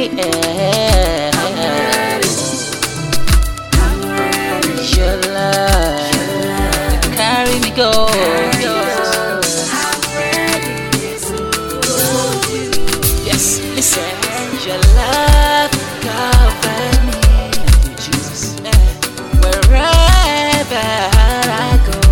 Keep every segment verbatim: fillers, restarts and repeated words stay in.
yeah. I'm ready. I'm ready. Your love, you carry me go. I'm ready to go with you. Yes, listen. Your love covered me, Jesus. Wherever I go,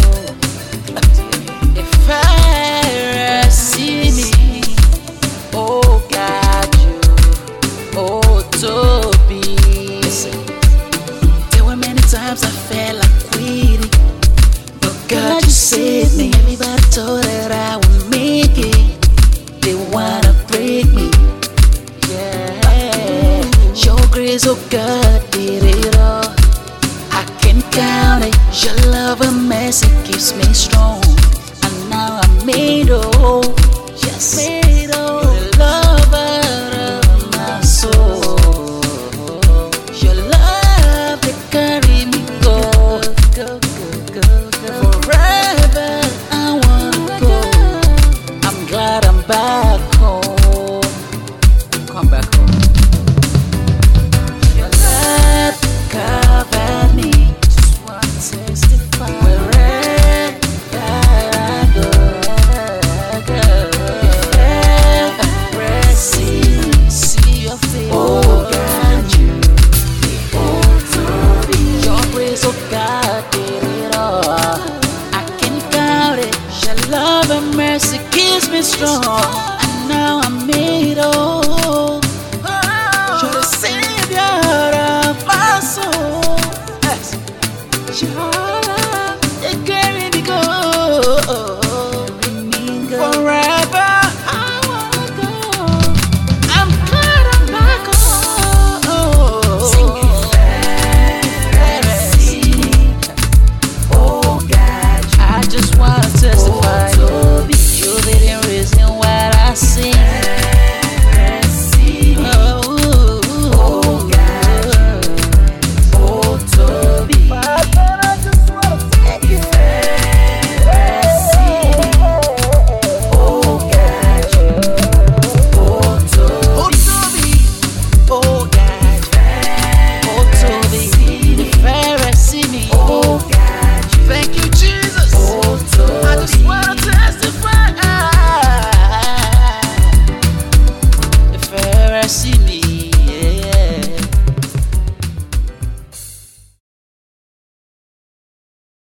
if I see me, oh God, you, oh Toby. Listen. There were many times I felt like quitting, but God, you saved me. Everybody thought that I would make it. They wanna break me. Yeah, your grace, oh God, did it all. I can count it. Your love and mercy keeps me strong, and now I'm made whole. Yes, made whole. You're the lover of my soul. Your love that carry me go, go, go, go, go. Forever I wanna go. I'm glad I'm back home. Come back home. Your love covered me. Just want to testify. Wherever I go, if ever see, see your face, oh God, you, oh Toby. Your grace, oh God, did it all. I can count it. Your love and mercy keeps me strong, and now I'm made whole. You're the savior of my soul. Yes. Your love, it carry me go. Forever I wanna go. I'm glad I'm back home. Sing it. Oh God, I just wanna testify.